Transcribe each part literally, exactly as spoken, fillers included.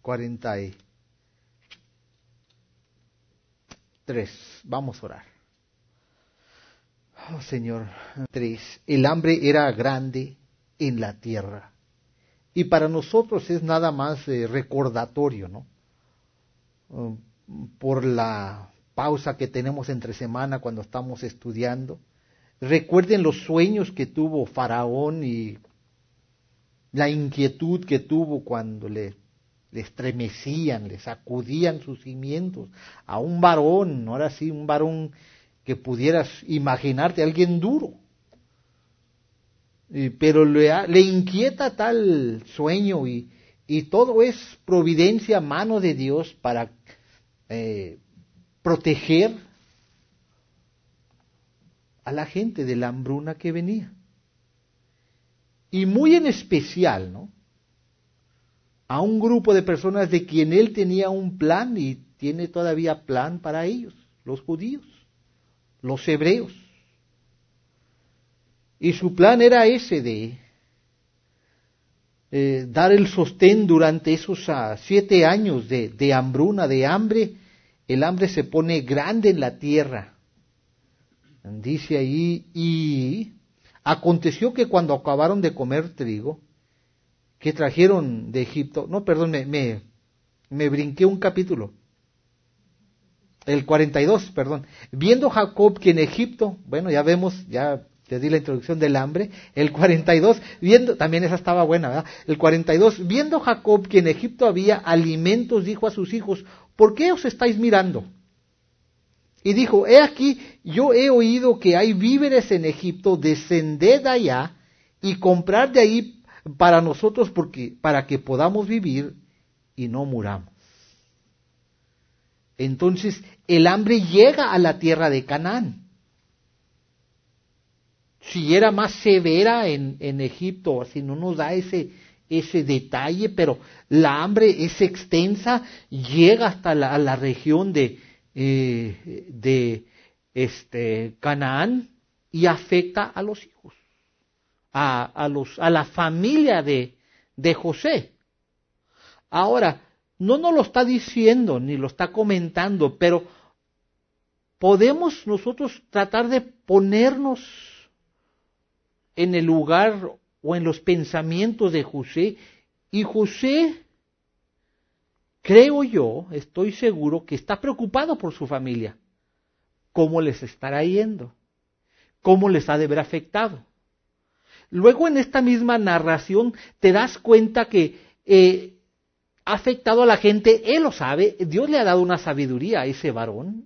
cuarenta y tres. Vamos a orar. Oh, Señor. tres. El hambre era grande en la tierra. Y para nosotros es nada más eh, recordatorio, ¿no? Uh, por la pausa que tenemos entre semana cuando estamos estudiando. Recuerden los sueños que tuvo Faraón y la inquietud que tuvo cuando le, le estremecían, le sacudían sus cimientos a un varón, ahora sí, un varón que pudieras imaginarte, alguien duro. Y, pero le, le inquieta tal sueño y, y todo es providencia, mano de Dios para eh, proteger a la gente de la hambruna que venía. Y muy en especial, ¿no? A un grupo de personas de quien él tenía un plan y tiene todavía plan para ellos, los judíos, los hebreos. Y su plan era ese de eh, dar el sostén durante esos uh, siete años de, de hambruna, de hambre. El hambre se pone grande en la tierra. Dice ahí, y aconteció que cuando acabaron de comer trigo, que trajeron de Egipto, no, perdón, me, me, me brinqué un capítulo, el cuarenta y dos, perdón, viendo Jacob que en Egipto, bueno, ya vemos, ya te di la introducción del hambre, el cuarenta y dos, viendo, también esa estaba buena, ¿verdad? El cuarenta y dos, viendo Jacob que en Egipto había alimentos, dijo a sus hijos, ¿por qué os estáis mirando? Y dijo, he aquí, yo he oído que hay víveres en Egipto, descended allá y comprad de ahí para nosotros porque, para que podamos vivir y no muramos. Entonces el hambre llega a la tierra de Canaán. Si era más severa en, en Egipto, así no nos da ese, ese detalle, pero la hambre es extensa, llega hasta la, a la región de Eh, de este Canaán y afecta a los hijos, a, a los a la familia de, de José. Ahora, no nos lo está diciendo ni lo está comentando, pero podemos nosotros tratar de ponernos en el lugar o en los pensamientos de José, y José, creo yo, estoy seguro que está preocupado por su familia. ¿Cómo les estará yendo? ¿Cómo les ha de haber afectado? Luego en esta misma narración te das cuenta que eh, ha afectado a la gente, él lo sabe, Dios le ha dado una sabiduría a ese varón.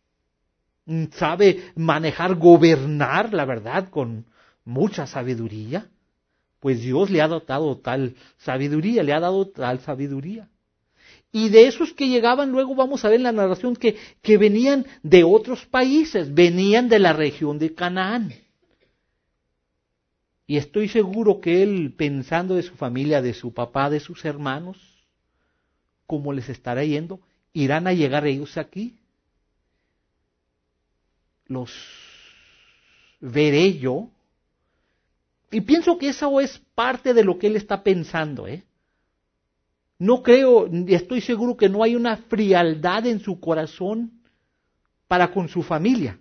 Sabe manejar, gobernar, la verdad, con mucha sabiduría. Pues Dios le ha dotado tal sabiduría, le ha dado tal sabiduría. Y de esos que llegaban, luego vamos a ver en la narración que, que venían de otros países, venían de la región de Canaán. Y estoy seguro que él, pensando de su familia, de su papá, de sus hermanos, ¿cómo les estará yendo? ¿Irán a llegar ellos aquí? ¿Los veré yo? Y pienso que eso es parte de lo que él está pensando, ¿eh? No creo, estoy seguro que no hay una frialdad en su corazón para con su familia.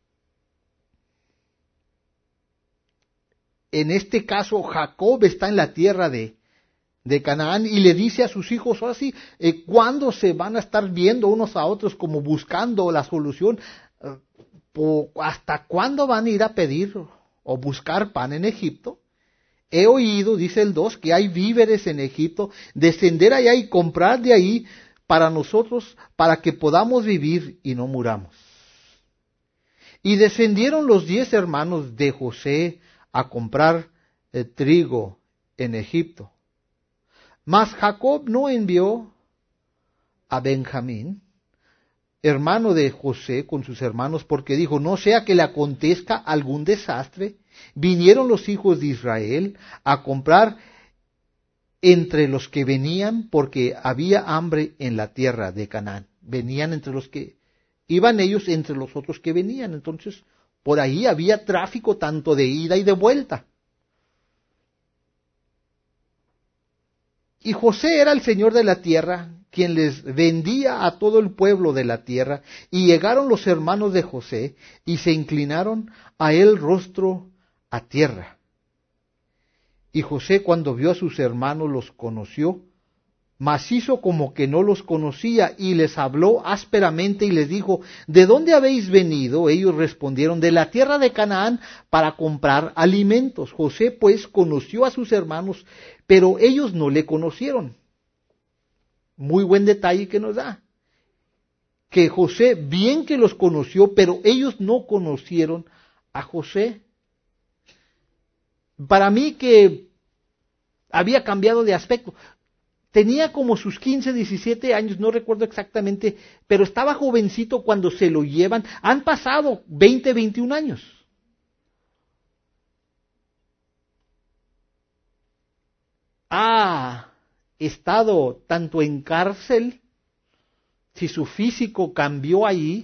En este caso, Jacob está en la tierra de, de Canaán y le dice a sus hijos, así, eh, ¿cuándo se van a estar viendo unos a otros como buscando la solución? Eh, ¿Hasta cuándo van a ir a pedir o buscar pan en Egipto? He oído, dice el dos, que hay víveres en Egipto, descender allá y comprar de ahí para nosotros, para que podamos vivir y no muramos. Y descendieron los diez hermanos de José a comprar eh, trigo en Egipto. Mas Jacob no envió a Benjamín, hermano de José, con sus hermanos, porque dijo, no sea que le acontezca algún desastre. Vinieron los hijos de Israel a comprar entre los que venían, porque había hambre en la tierra de Canaán. Venían entre los que iban ellos, entre los otros que venían. Entonces, por ahí había tráfico tanto de ida y de vuelta. Y José era el señor de la tierra, quien les vendía a todo el pueblo de la tierra. Y llegaron los hermanos de José y se inclinaron a él rostro a tierra. Y José, cuando vio a sus hermanos, los conoció, mas hizo como que no los conocía, y les habló ásperamente y les dijo: ¿De dónde habéis venido? Ellos respondieron: de la tierra de Canaán, para comprar alimentos. José pues conoció a sus hermanos, pero ellos no le conocieron. Muy buen detalle que nos da. Que José bien que los conoció, pero ellos no conocieron a José. Para mí que había cambiado de aspecto. Tenía como sus quince, diecisiete años, no recuerdo exactamente, pero estaba jovencito cuando se lo llevan. Han pasado veinte, veintiún años. Ha estado tanto en cárcel, si su físico cambió allí,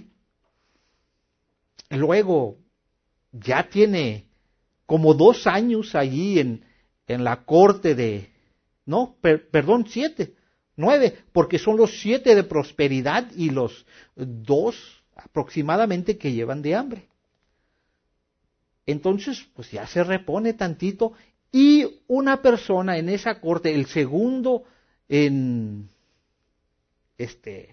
luego ya tiene como dos años allí en, en la corte de... No, per, perdón, siete, nueve, porque son los siete de prosperidad y los dos aproximadamente que llevan de hambre. Entonces, pues ya se repone tantito, y una persona en esa corte, el segundo en este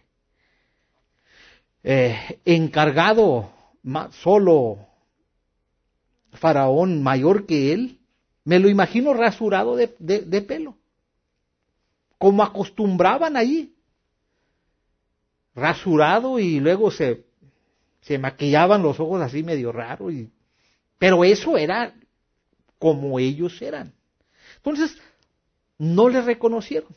eh, encargado, solo Faraón mayor que él, me lo imagino rasurado de, de, de pelo, como acostumbraban allí, rasurado, y luego se, se maquillaban los ojos así medio raro, y, pero eso era como ellos eran. Entonces, no le reconocieron.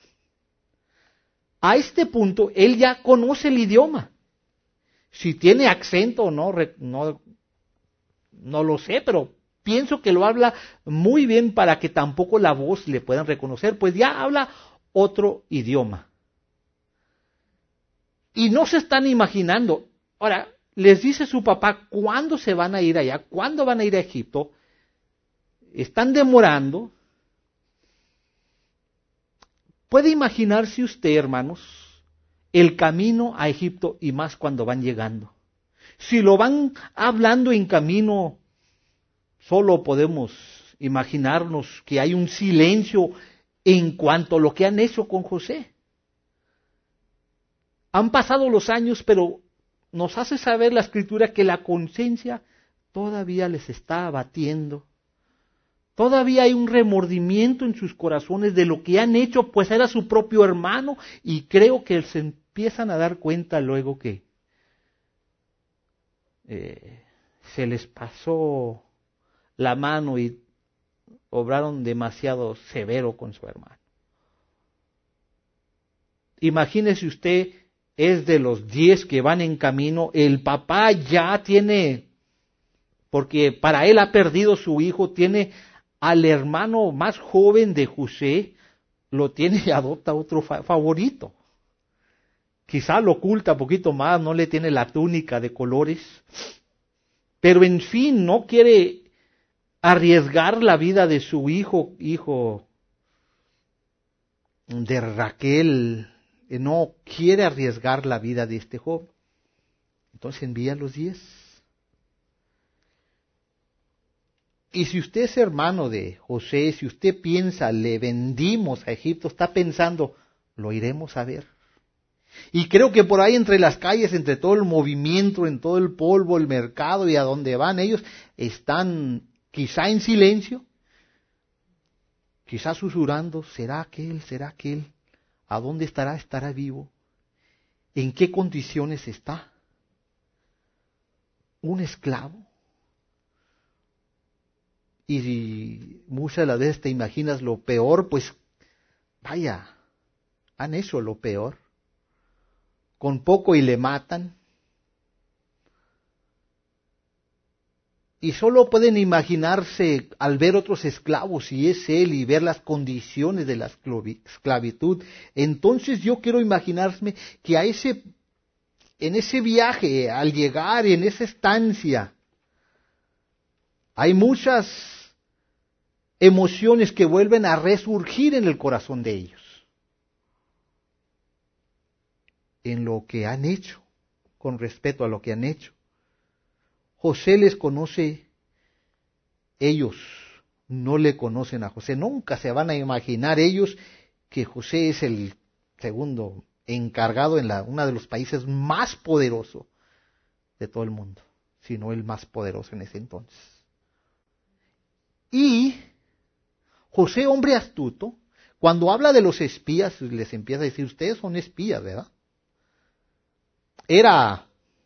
A este punto, él ya conoce el idioma. Si tiene acento o no, no, no lo sé, pero pienso que lo habla muy bien para que tampoco la voz le puedan reconocer, pues ya habla otro idioma. Y no se están imaginando. Ahora, les dice su papá cuándo se van a ir allá, cuándo van a ir a Egipto. Están demorando. ¿Puede imaginarse usted, hermanos, el camino a Egipto, y más cuando van llegando? Si lo van hablando en camino, solo podemos imaginarnos que hay un silencio en cuanto a lo que han hecho con José. Han pasado los años, pero nos hace saber la Escritura que la conciencia todavía les está abatiendo. Todavía hay un remordimiento en sus corazones de lo que han hecho, pues era su propio hermano, y creo que se empiezan a dar cuenta luego que eh, se les pasó la mano y obraron demasiado severo con su hermano. Imagínese usted, es de los diez que van en camino, el papá ya tiene, porque para él ha perdido su hijo, tiene al hermano más joven de José, lo tiene y adopta otro fa- favorito. Quizá lo oculta un poquito más, no le tiene la túnica de colores, pero en fin, no quiere arriesgar la vida de su hijo, hijo de Raquel, no quiere arriesgar la vida de este joven. Entonces envía a los diez. Y si usted es hermano de José, si usted piensa, le vendimos a Egipto, está pensando, lo iremos a ver. Y creo que por ahí entre las calles, entre todo el movimiento, en todo el polvo, el mercado y a donde van ellos, están quizá en silencio, quizá susurrando, ¿será aquel? ¿Será aquel? ¿A dónde estará? ¿Estará vivo? ¿En qué condiciones está? ¿Un esclavo? Y muchas de las veces te imaginas lo peor, pues vaya, han hecho lo peor. Con poco y le matan. Y solo pueden imaginarse al ver otros esclavos, y es él, y ver las condiciones de la esclavitud. Entonces yo quiero imaginarme que a ese, en ese viaje, al llegar, en esa estancia, hay muchas emociones que vuelven a resurgir en el corazón de ellos. en lo que han hecho, con respecto a lo que han hecho. José les conoce, ellos no le conocen a José. Nunca se van a imaginar ellos que José es el segundo encargado en la, uno de los países más poderosos de todo el mundo, sino el más poderoso en ese entonces. Y José, hombre astuto, cuando habla de los espías, les empieza a decir, ustedes son espías, ¿verdad? Era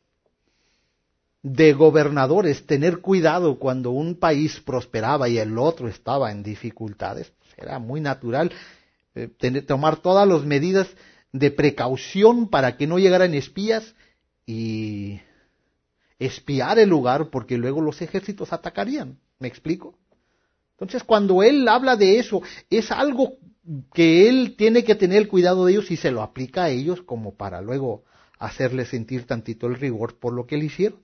de gobernadores tener cuidado cuando un país prosperaba y el otro estaba en dificultades. Era muy natural eh, tener, tomar todas las medidas de precaución para que no llegaran espías y espiar el lugar, porque luego los ejércitos atacarían. ¿Me explico? Entonces, cuando él habla de eso, es algo que él tiene que tener cuidado de ellos y se lo aplica a ellos como para luego hacerles sentir tantito el rigor por lo que le hicieron.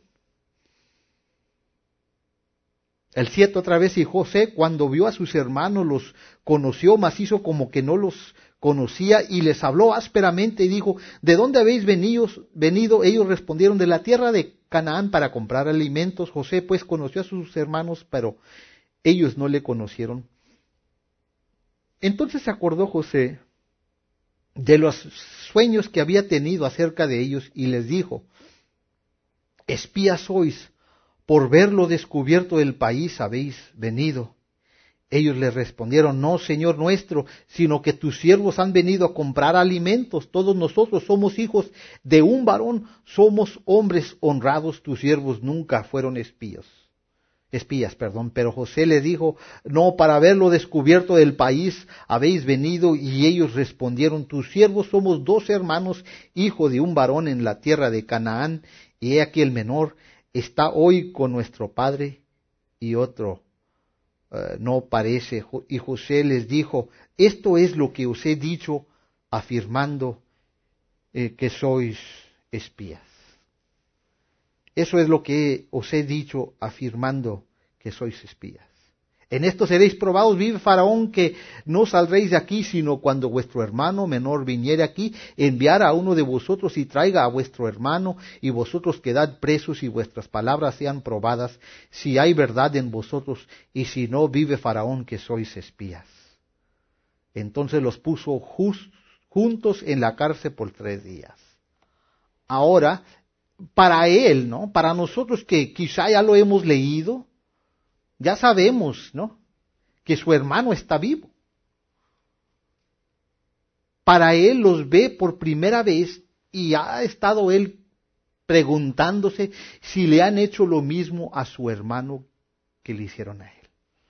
El siete otra vez, y José, cuando vio a sus hermanos, los conoció, mas hizo como que no los conocía, y les habló ásperamente y dijo, ¿de dónde habéis venido? venido? Ellos respondieron, de la tierra de Canaán para comprar alimentos. José pues conoció a sus hermanos, pero ellos no le conocieron. Entonces se acordó José de los sueños que había tenido acerca de ellos, y les dijo, espías sois, por ver lo descubierto del país habéis venido. Ellos le respondieron, no, Señor nuestro, sino que tus siervos han venido a comprar alimentos. Todos nosotros somos hijos de un varón, somos hombres honrados, tus siervos nunca fueron espías. Espías, perdón. Pero José le dijo, no, para ver lo descubierto del país habéis venido. Y ellos respondieron, tus siervos somos dos hermanos, hijo de un varón en la tierra de Canaán, y he aquí el menor está hoy con nuestro padre, y otro uh, no parece. Y José les dijo, esto es lo que os he dicho, afirmando eh, que sois espías. Eso es lo que os he dicho, afirmando que sois espías. En esto seréis probados, vive Faraón, que no saldréis de aquí, sino cuando vuestro hermano menor viniere aquí, enviar a uno de vosotros y traiga a vuestro hermano, y vosotros quedad presos y vuestras palabras sean probadas, si hay verdad en vosotros, y si no, vive Faraón, que sois espías. Entonces los puso just, juntos en la cárcel por tres días. Ahora, para él, ¿no? Para nosotros que quizá ya lo hemos leído, ya sabemos, ¿no?, que su hermano está vivo. Para él los ve por primera vez y ha estado él preguntándose si le han hecho lo mismo a su hermano que le hicieron a él.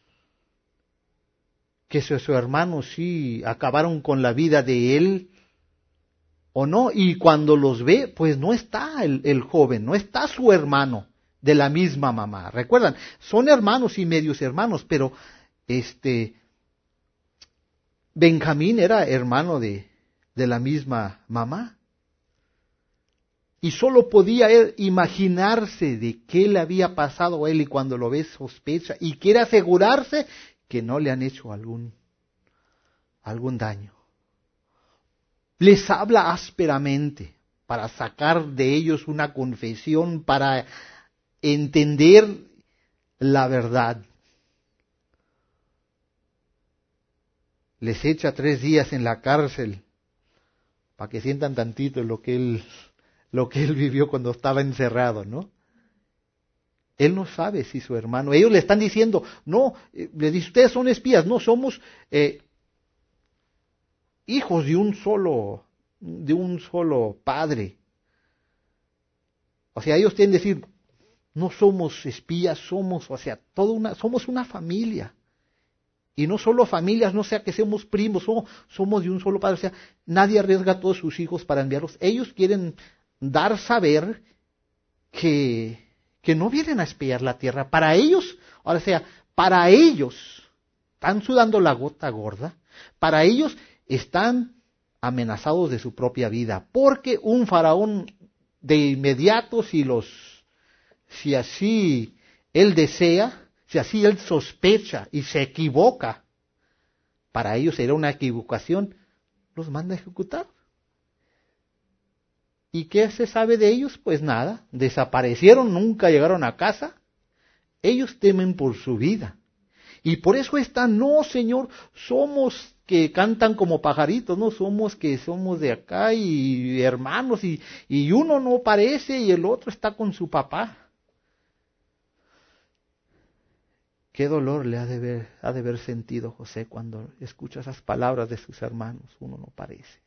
Que su, su hermano sí acabaron con la vida de él o no. Y cuando los ve, pues no está el, el joven, no está su hermano de la misma mamá. Recuerdan, son hermanos y medios hermanos, pero este Benjamín era hermano de, de la misma mamá. Y solo podía él imaginarse de qué le había pasado a él, y cuando lo ve sospecha y quiere asegurarse que no le han hecho algún, algún daño. Les habla ásperamente para sacar de ellos una confesión, para entender la verdad. Les echa tres días en la cárcel para que sientan tantito lo que él, lo que él vivió cuando estaba encerrado, ¿no? Él no sabe si su hermano, ellos le están diciendo, no, le dice, ustedes son espías, no somos eh, hijos de un solo, de un solo padre. O sea, ellos tienen que decir, no somos espías, somos, o sea, toda una, somos una familia. Y no solo familias, no sea que seamos primos, somos, somos de un solo padre. O sea, nadie arriesga a todos sus hijos para enviarlos. Ellos quieren dar saber que, que no vienen a espiar la tierra. Para ellos, o sea, para ellos, están sudando la gota gorda. Para ellos están amenazados de su propia vida. Porque un faraón de inmediato, si los Si así él desea, si así él sospecha y se equivoca, para ellos será una equivocación, los manda a ejecutar. ¿Y qué se sabe de ellos? Pues nada, desaparecieron, nunca llegaron a casa. Ellos temen por su vida. Y por eso están, no, Señor, somos que cantan como pajaritos, no somos que somos de acá y hermanos, y, y uno no parece y el otro está con su papá. Qué dolor le ha de haber, ha de haber sentido José cuando escucha esas palabras de sus hermanos, uno no parece.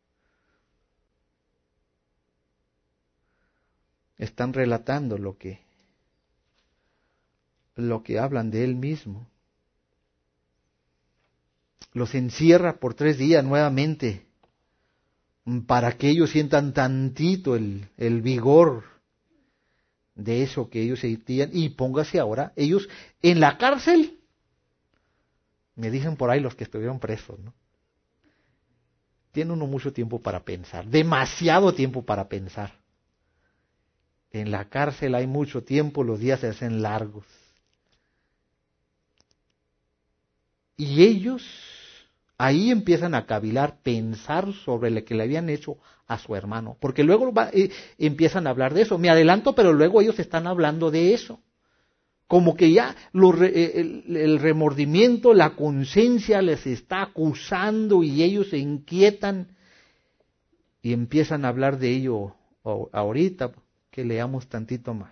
Están relatando lo que, lo que hablan de él mismo. Los encierra por tres días nuevamente para que ellos sientan tantito el, el vigor de eso que ellos sentían. Y póngase ahora, ellos en la cárcel, me dicen por ahí los que estuvieron presos, ¿no? Tiene uno mucho tiempo para pensar, demasiado tiempo para pensar. En la cárcel hay mucho tiempo, los días se hacen largos. Y ellos ahí empiezan a cavilar, pensar sobre lo que le habían hecho a su hermano. Porque luego va, eh, empiezan a hablar de eso. Me adelanto, pero luego ellos están hablando de eso. Como que ya lo, el, el remordimiento, la conciencia les está acusando y ellos se inquietan y empiezan a hablar de ello ahorita, que leamos tantito más.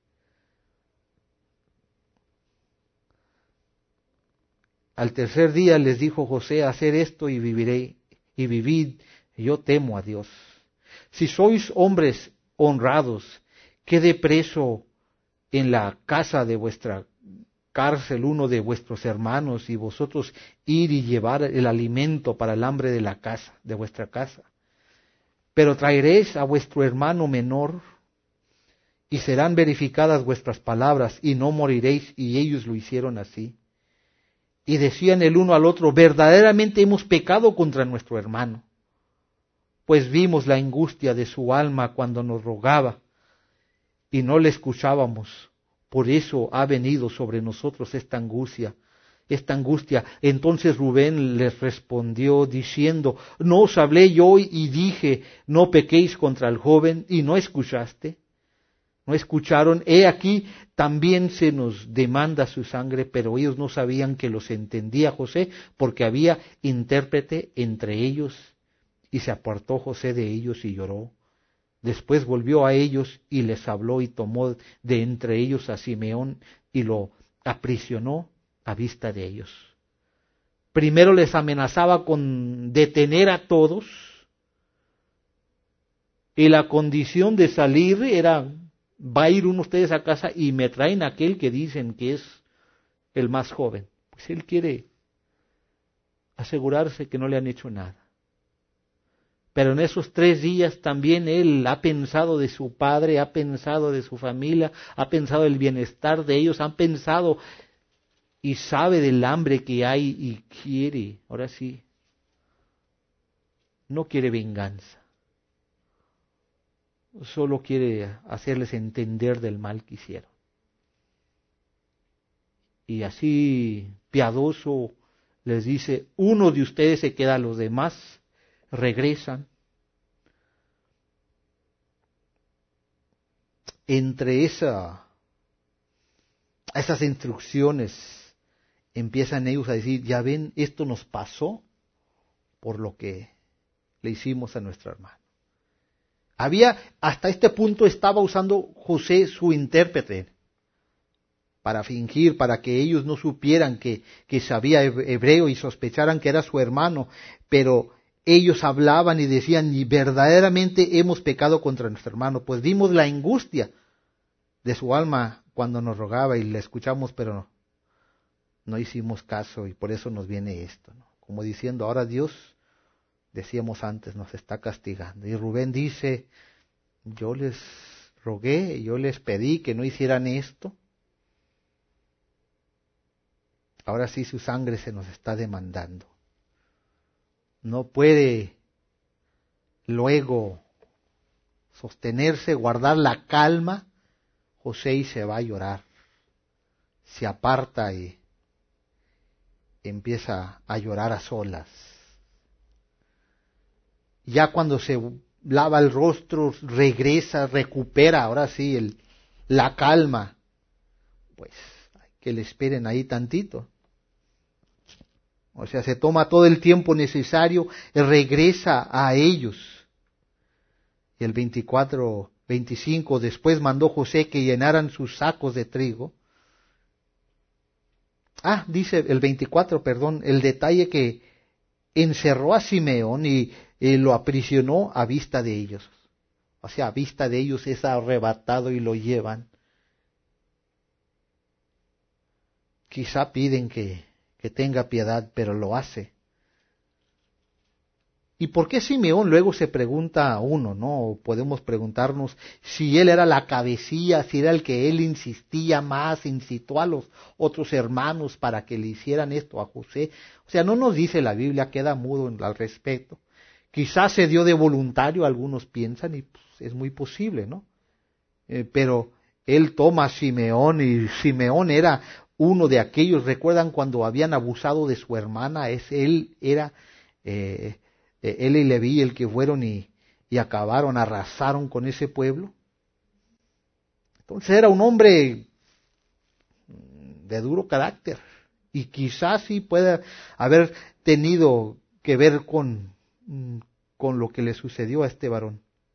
Al tercer día les dijo José, hacer esto y viviré, y vivid, yo temo a Dios. Si sois hombres honrados, quede preso en la casa de vuestra cárcel uno de vuestros hermanos, y vosotros ir y llevar el alimento para el hambre de la casa, de vuestra casa. Pero traeréis a vuestro hermano menor, y serán verificadas vuestras palabras, y no moriréis, y ellos lo hicieron así. Y decían el uno al otro, verdaderamente hemos pecado contra nuestro hermano, pues vimos la angustia de su alma cuando nos rogaba, y no le escuchábamos. Por eso ha venido sobre nosotros esta angustia, esta angustia. Entonces Rubén les respondió diciendo, ¿no os hablé yo y dije, no pequéis contra el joven, y no escuchaste? No escucharon, he aquí, también se nos demanda su sangre, pero ellos no sabían que los entendía José, porque había intérprete entre ellos, y se apartó José de ellos y lloró. Después volvió a ellos y les habló y tomó de entre ellos a Simeón y lo aprisionó a vista de ellos. Primero les amenazaba con detener a todos, y la condición de salir era, va a ir uno de ustedes a casa y me traen aquel que dicen que es el más joven. Pues él quiere asegurarse que no le han hecho nada. Pero en esos tres días también él ha pensado de su padre, ha pensado de su familia, ha pensado del bienestar de ellos, ha pensado y sabe del hambre que hay y quiere, ahora sí, no quiere venganza. Solo quiere hacerles entender del mal que hicieron. Y así, piadoso, les dice, uno de ustedes se queda, los demás regresan. Entre esa, esas instrucciones empiezan ellos a decir, ya ven, esto nos pasó por lo que le hicimos a nuestro hermano. Había, hasta este punto estaba usando José su intérprete para fingir, para que ellos no supieran que, que sabía hebreo y sospecharan que era su hermano, pero ellos hablaban y decían, y verdaderamente hemos pecado contra nuestro hermano, pues vimos la angustia de su alma cuando nos rogaba y le escuchamos, pero no, no hicimos caso y por eso nos viene esto, ¿no? Como diciendo, ahora Dios, decíamos antes, nos está castigando. Y Rubén dice, yo les rogué, yo les pedí que no hicieran esto. Ahora sí su sangre se nos está demandando. No puede luego sostenerse, guardar la calma. José y se va a llorar. Se aparta y empieza a llorar a solas. Ya cuando se lava el rostro, regresa, recupera ahora sí el, la calma. Pues que le esperen ahí tantito. O sea, se toma todo el tiempo necesario, regresa a ellos. Y el veinticuatro, veinticinco, después mandó José que llenaran sus sacos de trigo. Ah, dice el veinticuatro, perdón, el detalle que encerró a Simeón y, y lo aprisionó a vista de ellos. O sea, a vista de ellos es arrebatado y lo llevan. Quizá piden que, que tenga piedad, pero lo hace. ¿Y por qué Simeón? Luego se pregunta a uno, ¿no? Podemos preguntarnos si él era la cabecilla, si era el que él insistía más, incitó a los otros hermanos para que le hicieran esto a José. O sea, no nos dice la Biblia, queda mudo al respecto. Quizás se dio de voluntario, algunos piensan, y pues, es muy posible, ¿no? Eh, pero él toma a Simeón, y Simeón era uno de aquellos, ¿recuerdan cuando habían abusado de su hermana? Es, él era... Eh, él y Leví el que fueron y, y acabaron, arrasaron con ese pueblo. Entonces era un hombre de duro carácter y quizás sí pueda haber tenido que ver con, con lo que le sucedió a este varón.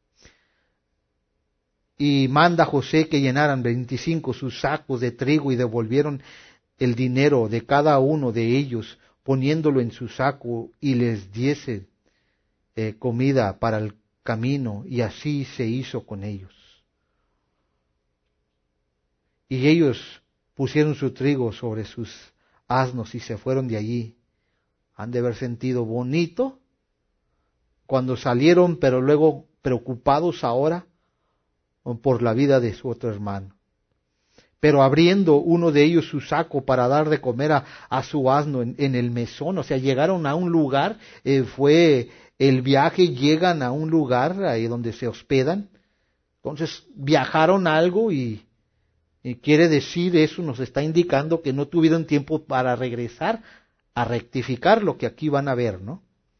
Y manda a José que llenaran veinticinco sus sacos de trigo y devolvieron el dinero de cada uno de ellos poniéndolo en su saco y les diese Eh, comida para el camino, y así se hizo con ellos. Y ellos pusieron su trigo sobre sus asnos y se fueron de allí. Han de haber sentido bonito cuando salieron, pero luego preocupados ahora por la vida de su otro hermano. Pero abriendo uno de ellos su saco para dar de comer a, a su asno en, en el mesón, o sea, llegaron a un lugar, eh, fue el viaje, llegan a un lugar ahí donde se hospedan, entonces viajaron algo y, y quiere decir eso, nos está indicando que no tuvieron tiempo para regresar a rectificar lo que aquí van a ver, ¿no?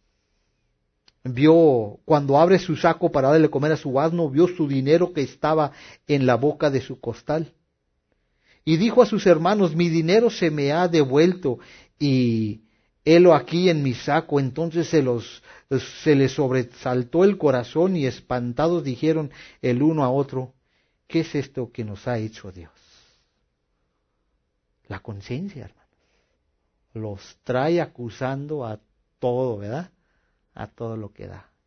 Vio, cuando abre su saco para darle comer a su asno, vio su dinero que estaba en la boca de su costal. Y dijo a sus hermanos, mi dinero se me ha devuelto y helo aquí en mi saco. Entonces se los, se les sobresaltó el corazón y espantados dijeron el uno a otro, ¿qué es esto que nos ha hecho Dios? La conciencia, hermanos. Los trae acusando a todo, ¿verdad? A todo lo que da.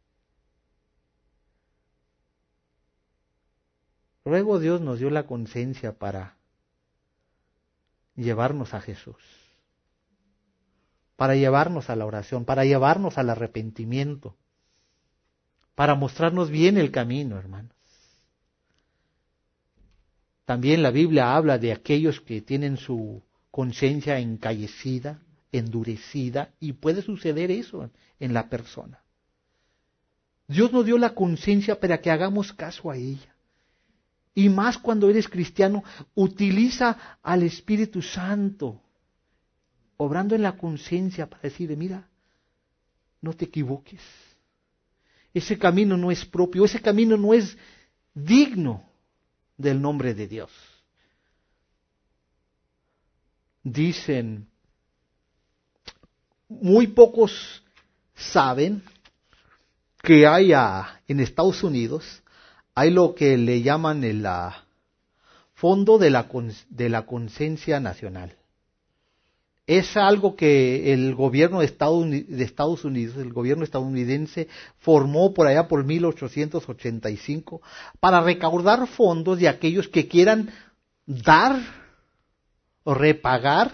Luego Dios nos dio la conciencia para llevarnos a Jesús, para llevarnos a la oración, para llevarnos al arrepentimiento, para mostrarnos bien el camino, hermanos. También la Biblia habla de aquellos que tienen su conciencia encallecida, endurecida, y puede suceder eso en la persona. Dios nos dio la conciencia para que hagamos caso a ella. Y más cuando eres cristiano, utiliza al Espíritu Santo, obrando en la conciencia para decirle, mira, no te equivoques. Ese camino no es propio, ese camino no es digno del nombre de Dios. Dicen, muy pocos saben que hay a, en Estados Unidos, hay lo que le llaman el uh, Fondo de la, de la Conciencia Nacional. Es algo que el gobierno de Estados, de Estados Unidos, el gobierno estadounidense, formó por allá por mil ochocientos ochenta y cinco para recaudar fondos de aquellos que quieran dar o repagar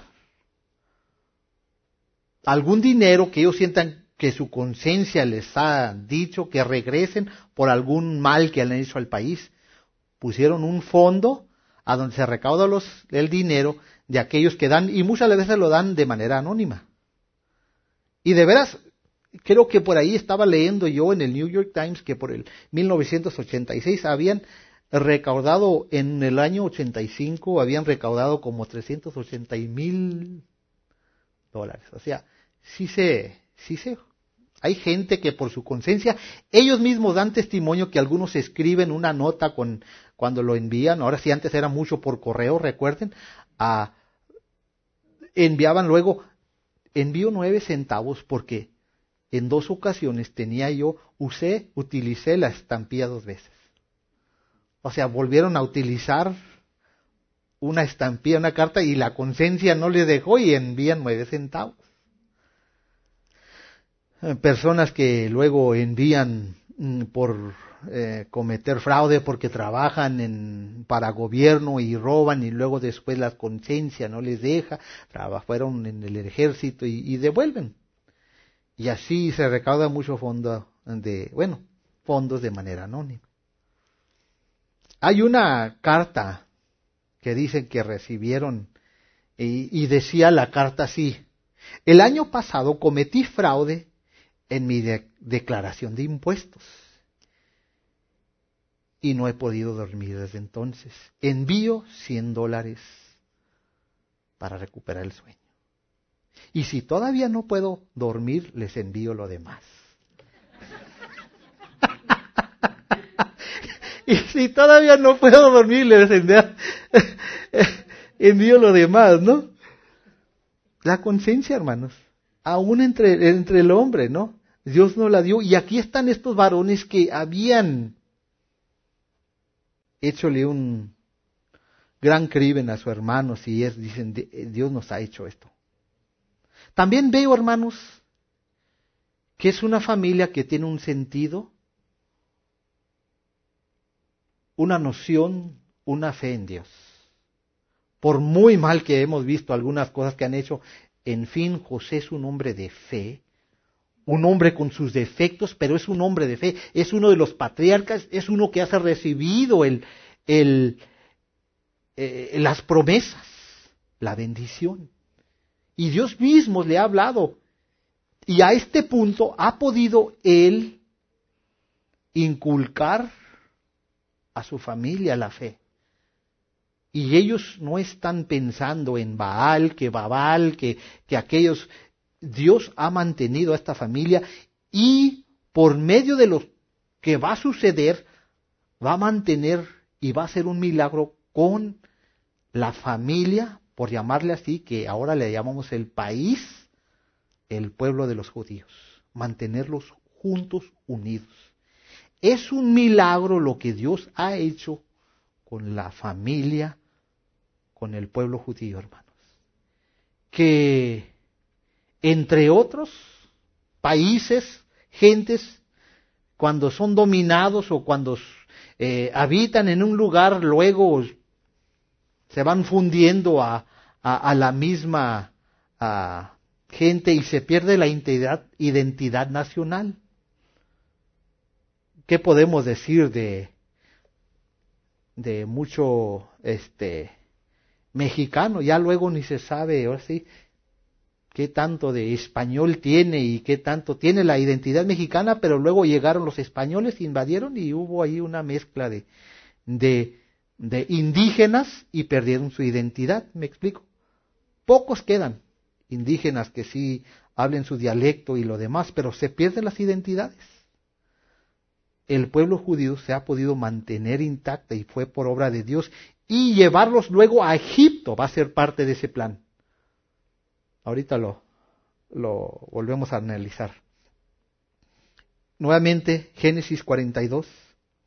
algún dinero que ellos sientan que su conciencia les ha dicho que regresen por algún mal que han hecho al país. Pusieron un fondo a donde se recauda los, el dinero de aquellos que dan, y muchas veces lo dan de manera anónima. Y de veras, creo que por ahí estaba leyendo yo en el New York Times que por el mil novecientos ochenta y seis habían recaudado, en el año ochenta y cinco, habían recaudado como trescientos ochenta mil dólares. O sea, sí se, sí se Hay gente que por su conciencia, ellos mismos dan testimonio que algunos escriben una nota con, cuando lo envían, ahora sí antes era mucho por correo, recuerden, a, enviaban luego, envío nueve centavos porque en dos ocasiones tenía yo, usé, utilicé la estampilla dos veces. O sea, volvieron a utilizar una estampilla, una carta, y la conciencia no les dejó y envían nueve centavos. Personas que luego envían por eh, cometer fraude porque trabajan en, para gobierno y roban y luego después la conciencia no les deja, trabajaron en el ejército y, y devuelven. Y así se recauda mucho fondo de, bueno, fondos de manera anónima. Hay una carta que dicen que recibieron y, y decía la carta así: el año pasado cometí fraude en mi de- declaración de impuestos y no he podido dormir desde entonces. Envío cien dólares para recuperar el sueño. Y si todavía no puedo dormir, les envío lo demás. Y si todavía no puedo dormir, les envío, envío lo demás, ¿no? La conciencia, hermanos, aún entre, entre el hombre, ¿no? Dios nos la dio. Y aquí están estos varones que habían hechole un gran crimen a su hermano, si es, dicen, Dios nos ha hecho esto. También veo, hermanos, que es una familia que tiene un sentido, una noción, una fe en Dios. Por muy mal que hemos visto algunas cosas que han hecho, en fin, José es un hombre de fe, un hombre con sus defectos, pero es un hombre de fe, es uno de los patriarcas, es uno que ha recibido el, el, eh, las promesas, la bendición. Y Dios mismo le ha hablado. Y a este punto ha podido él inculcar a su familia la fe. Y ellos no están pensando en Baal, que Babal, que, que aquellos. Dios ha mantenido a esta familia y por medio de lo que va a suceder, va a mantener y va a hacer un milagro con la familia, por llamarle así, que ahora le llamamos el país, el pueblo de los judíos. Mantenerlos juntos, unidos. Es un milagro lo que Dios ha hecho con la familia, con el pueblo judío, hermanos. Que entre otros países, gentes, cuando son dominados o cuando eh, habitan en un lugar, luego se van fundiendo a, a, a la misma a, gente y se pierde la identidad, identidad nacional. ¿Qué podemos decir de, de mucho este mexicano? Ya luego ni se sabe, ahora sí, qué tanto de español tiene y qué tanto tiene la identidad mexicana, pero luego llegaron los españoles, invadieron y hubo ahí una mezcla de, de, de indígenas y perdieron su identidad, ¿me explico? Pocos quedan indígenas que sí hablen su dialecto y lo demás, pero se pierden las identidades. El pueblo judío se ha podido mantener intacta y fue por obra de Dios, y llevarlos luego a Egipto va a ser parte de ese plan. Ahorita lo, lo volvemos a analizar. Nuevamente, Génesis cuarenta y dos.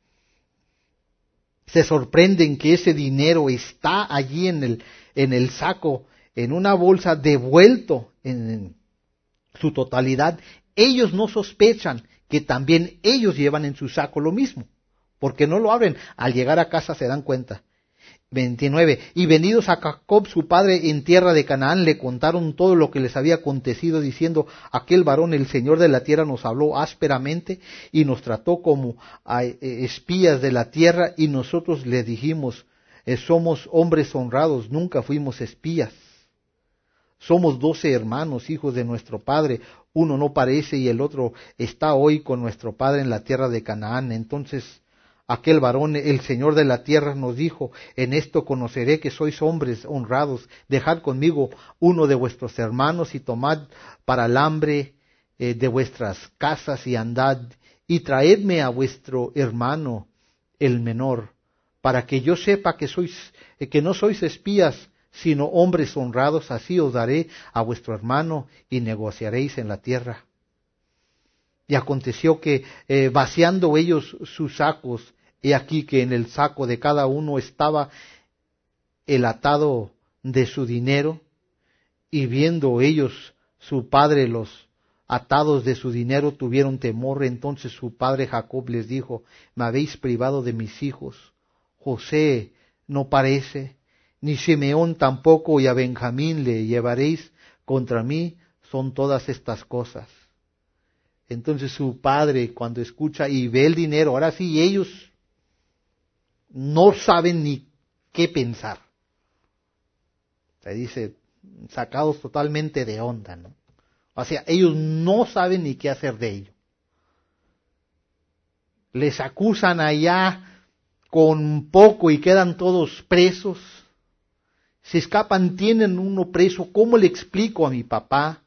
Se sorprenden que ese dinero está allí en el, en el saco, en una bolsa, devuelto en su totalidad. Ellos no sospechan que también ellos llevan en su saco lo mismo, porque no lo abren. Al llegar a casa se dan cuenta. veintinueve. Y venidos a Jacob su padre en tierra de Canaán, le contaron todo lo que les había acontecido, diciendo: aquel varón, el Señor de la tierra, nos habló ásperamente y nos trató como a espías de la tierra, y nosotros le dijimos: somos hombres honrados, nunca fuimos espías. Somos doce hermanos, hijos de nuestro padre, uno no parece y el otro está hoy con nuestro padre en la tierra de Canaán. Entonces aquel varón, el Señor de la tierra, nos dijo: en esto conoceré que sois hombres honrados. Dejad conmigo uno de vuestros hermanos y tomad para el hambre eh, de vuestras casas y andad y traedme a vuestro hermano, el menor, para que yo sepa que sois, eh, que no sois espías, sino hombres honrados, así os daré a vuestro hermano y negociaréis en la tierra. Y aconteció que, eh, vaciando ellos sus sacos, he aquí que en el saco de cada uno estaba el atado de su dinero, y viendo ellos su padre los atados de su dinero, tuvieron temor. Entonces su padre Jacob les dijo: me habéis privado de mis hijos. José no parece, ni Simeón tampoco, y a Benjamín le llevaréis contra mí. Son todas estas cosas. Entonces su padre, cuando escucha y ve el dinero, ahora sí ellos no saben ni qué pensar. Se dice, sacados totalmente de onda, ¿no? O sea, ellos no saben ni qué hacer de ello. Les acusan allá con poco y quedan todos presos. Se escapan, tienen uno preso. ¿Cómo le explico a mi papá?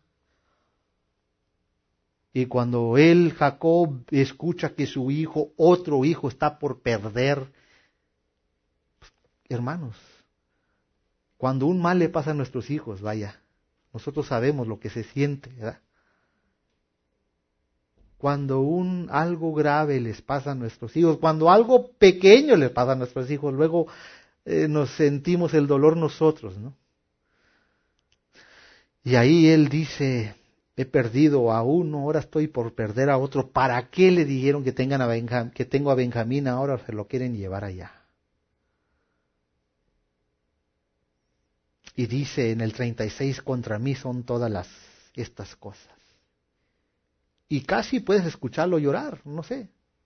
Y cuando él, Jacob, escucha que su hijo, otro hijo, está por perder, hermanos, cuando un mal le pasa a nuestros hijos, vaya, nosotros sabemos lo que se siente, ¿verdad? Cuando un algo grave les pasa a nuestros hijos, cuando algo pequeño les pasa a nuestros hijos, luego eh, nos sentimos el dolor nosotros, ¿no? Y ahí él dice: he perdido a uno, ahora estoy por perder a otro. ¿Para qué le dijeron que tengan a Benjam- que tengo a Benjamín, ahora se lo quieren llevar allá? Y dice en el treinta y seis: contra mí son todas las estas cosas. Y casi puedes escucharlo llorar, no sé.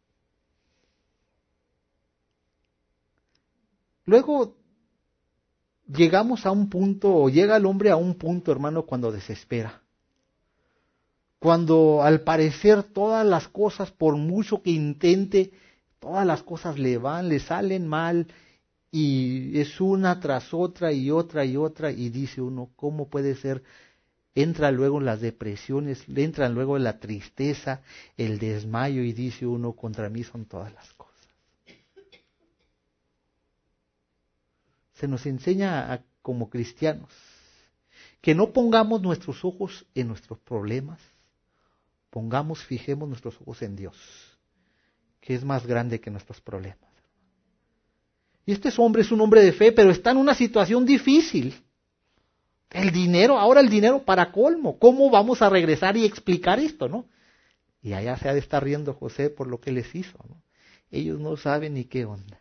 Luego llegamos a un punto, o llega el hombre a un punto, hermano, cuando desespera. Cuando al parecer todas las cosas, por mucho que intente, todas las cosas le van, le salen mal, y es una tras otra y otra y otra, y dice uno, ¿cómo puede ser? Entra luego en las depresiones, le entran luego en la tristeza, el desmayo, y dice uno, contra mí son todas las cosas. Se nos enseña a, como cristianos, que no pongamos nuestros ojos en nuestros problemas, pongamos, fijemos nuestros ojos en Dios, que es más grande que nuestros problemas. Y este hombre es un hombre de fe, pero está en una situación difícil. El dinero, ahora el dinero para colmo. ¿Cómo vamos a regresar y explicar esto, no? Y allá se ha de estar riendo José por lo que les hizo, ¿no? Ellos no saben ni qué onda.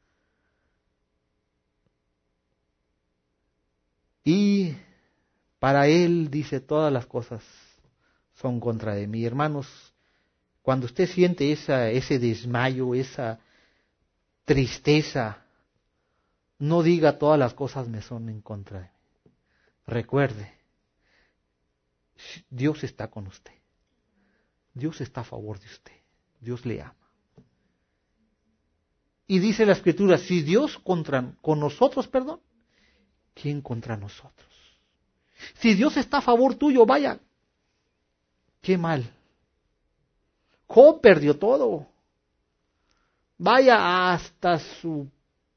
Y para él, dice, todas las cosas son contra de mí. Hermanos, cuando usted siente esa, ese desmayo, esa tristeza, no diga todas las cosas me son en contra de mí. Recuerde, Dios está con usted. Dios está a favor de usted. Dios le ama. Y dice la Escritura, si Dios contra, con nosotros, perdón, ¿quién contra nosotros? Si Dios está a favor tuyo, vaya, qué mal. Job perdió todo. Vaya, hasta su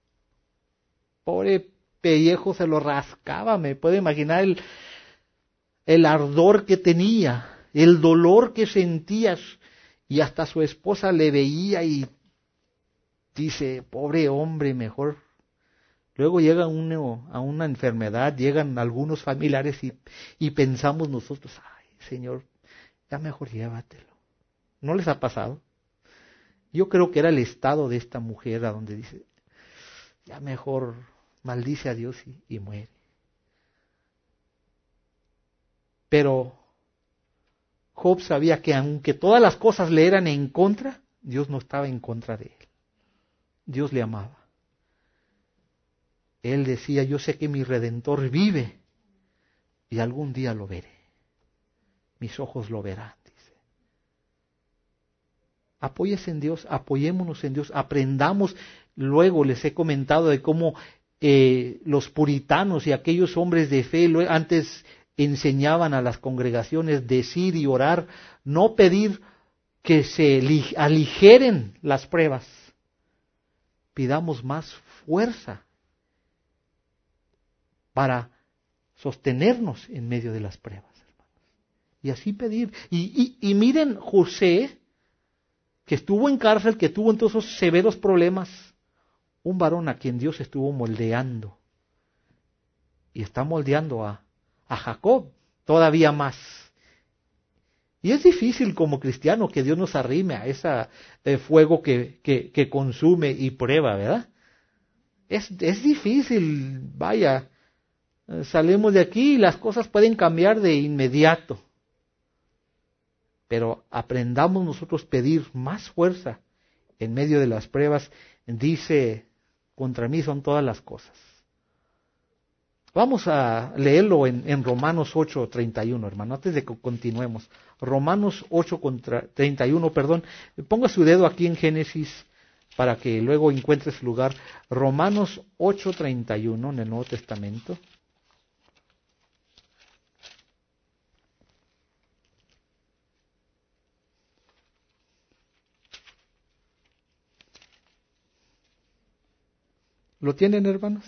pobre pellejo se lo rascaba. Me puedo imaginar el, el ardor que tenía, el dolor que sentía, y hasta su esposa le veía y dice, pobre hombre, mejor. Luego llega uno a una enfermedad, llegan algunos familiares y, y pensamos nosotros, ay, Señor, ya mejor llévatelo. ¿No les ha pasado? Yo creo que era el estado de esta mujer, a donde dice, ya mejor maldice a Dios y, y muere. Pero Job sabía que aunque todas las cosas le eran en contra, Dios no estaba en contra de él. Dios le amaba. Él decía, yo sé que mi Redentor vive y algún día lo veré. Mis ojos lo verán, dice. Apóyese en Dios, apoyémonos en Dios, aprendamos. Luego les he comentado de cómo eh, los puritanos y aquellos hombres de fe antes enseñaban a las congregaciones decir y orar, no pedir que se aligeren las pruebas. Pidamos más fuerza para sostenernos en medio de las pruebas, hermanos. Y así pedir. Y, y, y miren, José, que estuvo en cárcel, que tuvo todos esos severos problemas, un varón a quien Dios estuvo moldeando. Y está moldeando a, a Jacob todavía más. Y es difícil como cristiano que Dios nos arrime a ese eh, fuego que, que, que consume y prueba, ¿verdad? Es, es difícil, vaya, eh, salimos de aquí y las cosas pueden cambiar de inmediato. Pero aprendamos nosotros pedir más fuerza en medio de las pruebas. Dice, contra mí son todas las cosas. Vamos a leerlo en, en Romanos ocho, treinta y uno, hermano, antes de que continuemos. Romanos ocho, treinta y uno, perdón. Ponga su dedo aquí en Génesis para que luego encuentre su lugar. Romanos ocho, treinta y uno en el Nuevo Testamento. ¿Lo tienen, hermanos?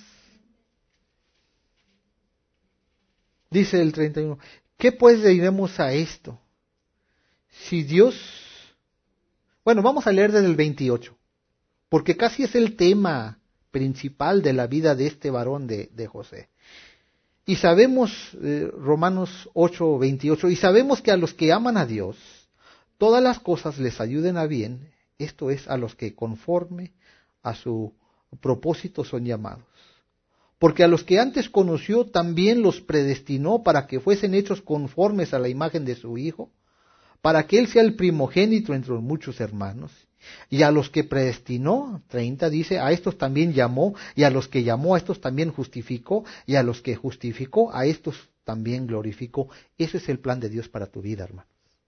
Dice el treinta y uno, ¿qué pues diremos a esto? Si Dios... Bueno, vamos a leer desde el veintiocho, porque casi es el tema principal de la vida de este varón de, de José. Y sabemos, eh, Romanos ocho, veintiocho, y sabemos que a los que aman a Dios, todas las cosas les ayuden a bien, esto es, a los que conforme a su propósito son llamados. Porque a los que antes conoció también los predestinó para que fuesen hechos conformes a la imagen de su Hijo, para que Él sea el primogénito entre muchos hermanos. Y a los que predestinó, treinta dice, a estos también llamó, y a los que llamó a estos también justificó, y a los que justificó a estos también glorificó. Ese es el plan de Dios para tu vida, hermano.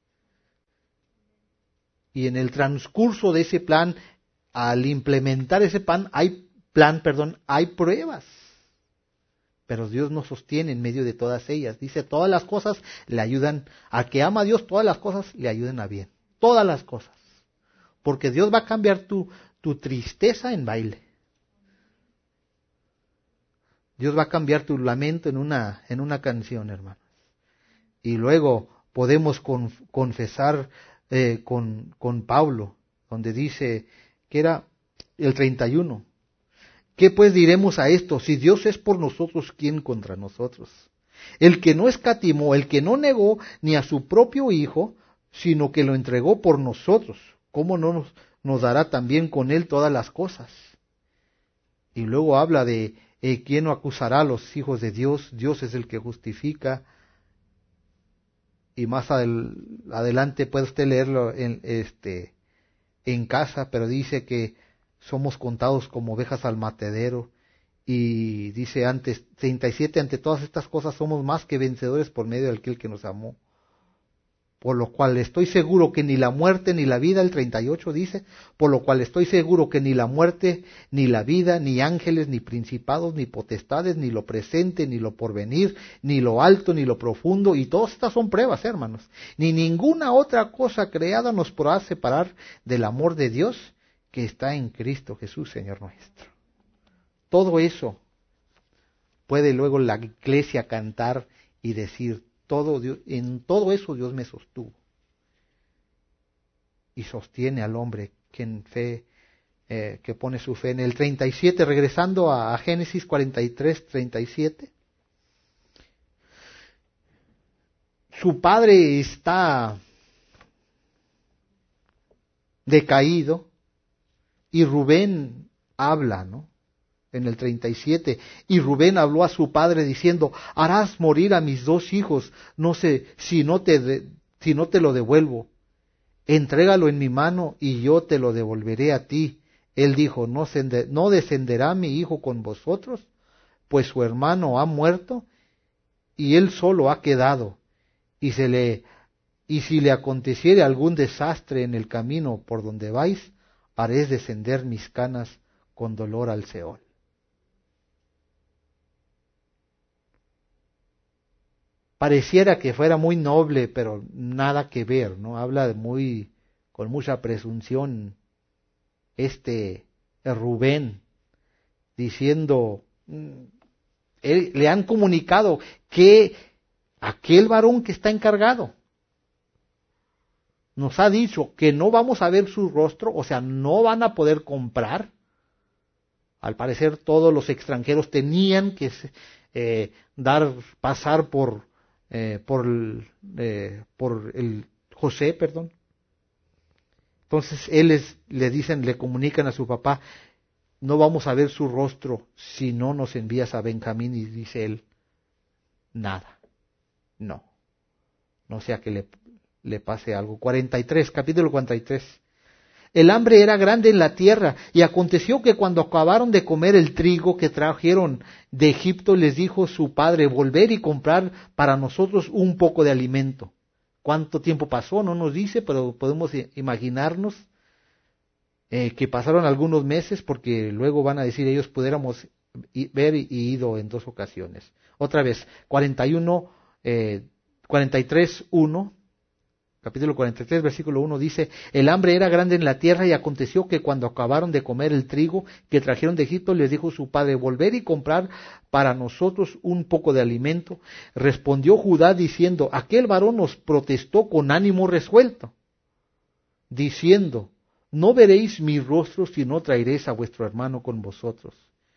Y en el transcurso de ese plan, al implementar ese plan, hay plan, perdón, hay pruebas. Pero Dios nos sostiene en medio de todas ellas. Dice, todas las cosas le ayudan, al que ama a Dios, todas las cosas le ayudan a bien. Todas las cosas. Porque Dios va a cambiar tu, tu tristeza en baile. Dios va a cambiar tu lamento en una, en una canción, hermanos. Y luego podemos con, confesar eh, con, con Pablo, donde dice que era el treinta y uno. ¿Qué pues diremos a esto? Si Dios es por nosotros, ¿quién contra nosotros? El que no escatimó, el que no negó ni a su propio Hijo, sino que lo entregó por nosotros, ¿cómo no nos, nos dará también con él todas las cosas? Y luego habla de eh, quién no acusará a los hijos de Dios, Dios es el que justifica. Y más adel, adelante puede usted leerlo en, este, en casa, pero dice que somos contados como ovejas al matadero, y dice antes, treinta y siete, ante todas estas cosas somos más que vencedores por medio de aquel que nos amó. Por lo cual estoy seguro que ni la muerte ni la vida, el treinta y ocho dice, por lo cual estoy seguro que ni la muerte, ni la vida, ni ángeles, ni principados, ni potestades, ni lo presente, ni lo porvenir, ni lo alto, ni lo profundo, y todas estas son pruebas, hermanos, ni ninguna otra cosa creada nos podrá separar del amor de Dios que está en Cristo Jesús, Señor nuestro. Todo eso puede luego la iglesia cantar y decir, todo Dios, en todo eso Dios me sostuvo. Y sostiene al hombre que en fe, eh, que pone su fe en el treinta y siete, regresando a, a Génesis cuarenta y tres, treinta y siete. Su padre está decaído, y Rubén habla, ¿no? En el treinta y siete, y Rubén habló a su padre diciendo, harás morir a mis dos hijos, no sé, si no te, de, si no te lo devuelvo. Entrégalo en mi mano y yo te lo devolveré a ti. Él dijo, ¿no, sende, ¿no descenderá mi hijo con vosotros? Pues su hermano ha muerto y él solo ha quedado. Y, se le, y si le aconteciere algún desastre en el camino por donde vais, haréis descender mis canas con dolor al Seol. pareciera que fuera muy noble, pero nada que ver, ¿no? Habla de muy, con mucha presunción, este Rubén, diciendo, él, le han comunicado que aquel varón que está encargado nos ha dicho que no vamos a ver su rostro, o sea, no van a poder comprar. Al parecer todos los extranjeros tenían que eh, dar, pasar por, eh, por, eh, por el José, perdón. Entonces él les, le dicen, le comunican a su papá, no vamos a ver su rostro si no nos envías a Benjamín, y dice él, nada, no, no sea que le, le pase algo. cuarenta y tres, capítulo cuarenta y tres. El hambre era grande en la tierra, y aconteció que cuando acabaron de comer el trigo que trajeron de Egipto, les dijo su padre, volver y comprar para nosotros un poco de alimento. ¿Cuánto tiempo pasó? No nos dice, pero podemos imaginarnos eh, que pasaron algunos meses, porque luego van a decir ellos, pudiéramos ver y ido en dos ocasiones. Otra vez, cuarenta y uno, eh, cuarenta y tres, uno. Capítulo cuarenta y tres, versículo uno dice, el hambre era grande en la tierra y aconteció que cuando acabaron de comer el trigo que trajeron de Egipto, les dijo su padre, volver y comprar para nosotros un poco de alimento. Respondió Judá diciendo, aquel varón nos protestó con ánimo resuelto, diciendo, no veréis mi rostro si no traeréis a vuestro hermano con vosotros.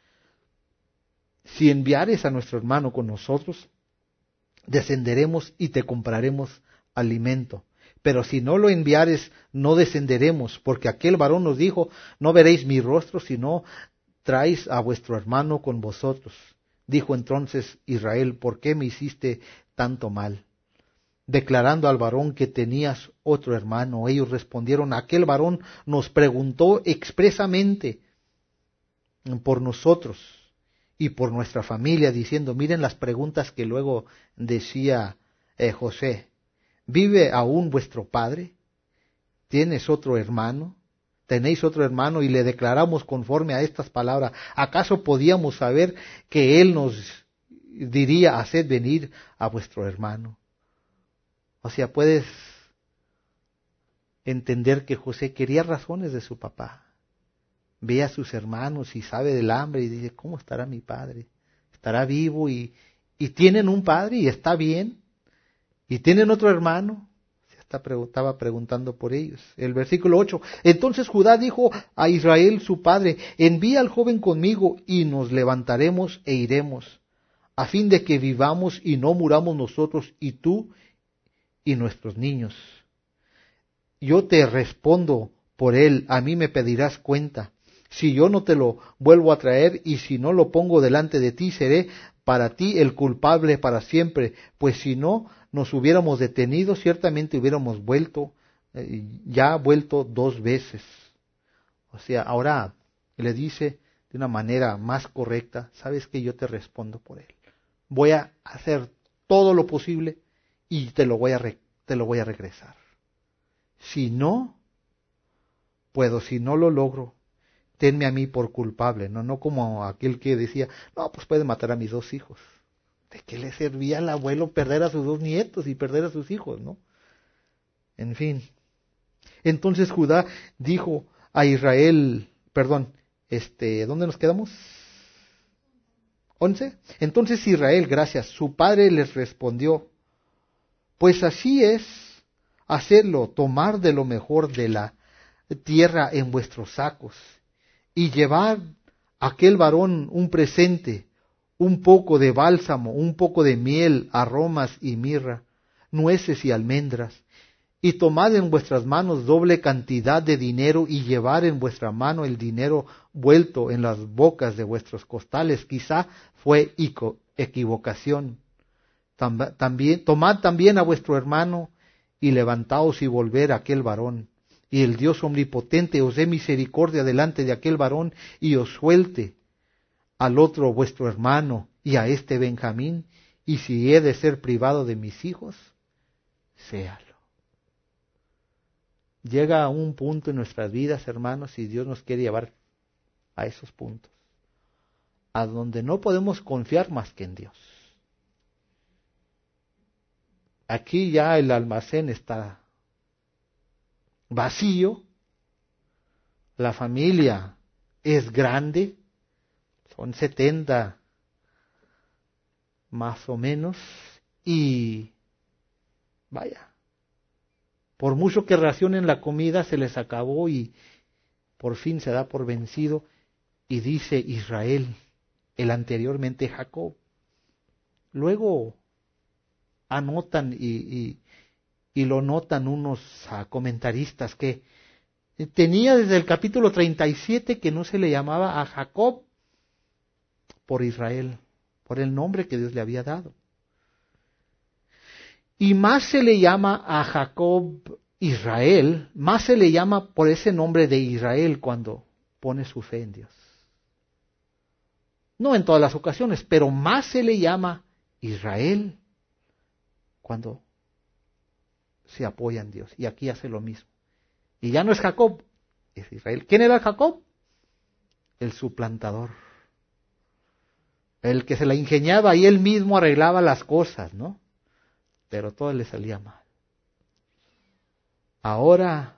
Si enviares a nuestro hermano con nosotros, descenderemos y te compraremos alimento. Pero si no lo enviares, no descenderemos, porque aquel varón nos dijo, no veréis mi rostro, sino traéis a vuestro hermano con vosotros. Dijo entonces Israel, ¿por qué me hiciste tanto mal? Declarando al varón que tenías otro hermano. Ellos respondieron, aquel varón nos preguntó expresamente por nosotros y por nuestra familia, diciendo, miren las preguntas que luego decía eh, José. ¿Vive aún vuestro padre? ¿Tienes otro hermano? ¿Tenéis otro hermano? Y le declaramos conforme a estas palabras. ¿Acaso podíamos saber que él nos diría, haced venir a vuestro hermano? O sea, puedes entender que José quería razones de su papá. Ve a sus hermanos y sabe del hambre y dice, ¿cómo estará mi padre? ¿Estará vivo? Y, y tienen un padre y está bien. ¿Y tienen otro hermano? Estaba preguntando por ellos. El versículo ocho. Entonces Judá dijo a Israel su padre, envía al joven conmigo y nos levantaremos e iremos, a fin de que vivamos y no muramos nosotros y tú y nuestros niños. Yo te respondo por él, a mí me pedirás cuenta. Si yo no te lo vuelvo a traer y si no lo pongo delante de ti, seré para ti el culpable para siempre, pues si no nos hubiéramos detenido, ciertamente hubiéramos vuelto, eh, ya vuelto dos veces. O sea, ahora le dice de una manera más correcta, sabes que yo te respondo por él. Voy a hacer todo lo posible y te lo voy a, re- te lo voy a regresar. Si no puedo, si no lo logro, tenme a mí por culpable, no, no como aquel que decía, no, pues puede matar a mis dos hijos. ¿De qué le servía al abuelo perder a sus dos nietos y perder a sus hijos, no? En fin. Entonces Judá dijo a Israel, perdón, este, ¿dónde nos quedamos? ¿Once? Entonces Israel, gracias, su padre les respondió, pues así es hacerlo, tomar de lo mejor de la tierra en vuestros sacos y llevar a aquel varón un presente, un poco de bálsamo, un poco de miel, aromas y mirra, nueces y almendras, y tomad en vuestras manos doble cantidad de dinero y llevar en vuestra mano el dinero vuelto en las bocas de vuestros costales. Quizá fue equivocación. También, tomad también a vuestro hermano y levantaos y volver a aquel varón. Y el Dios omnipotente os dé misericordia delante de aquel varón y os suelte al otro vuestro hermano y a este Benjamín, y si he de ser privado de mis hijos, séalo. Llega a un punto en nuestras vidas, hermanos, y Dios nos quiere llevar a esos puntos, a donde no podemos confiar más que en Dios. aquí ya el almacén está vacío, la familia es grande, son setenta más o menos, y vaya, por mucho que racionen la comida se les acabó y por fin se da por vencido, y dice Israel, el anteriormente Jacob. Luego anotan y, y, y lo notan unos uh, comentaristas que tenía desde el capítulo treinta y siete que no se le llamaba a Jacob por Israel, por el nombre que Dios le había dado. Y más se le llama a Jacob Israel, más se le llama por ese nombre de Israel cuando pone su fe en Dios. No en todas las ocasiones, pero más se le llama Israel cuando se apoya en Dios. Y aquí hace lo mismo. Y ya no es Jacob, es Israel. ¿Quién era Jacob? El suplantador. El que se la ingeniaba y él mismo arreglaba las cosas, ¿no? Pero todo le salía mal. Ahora,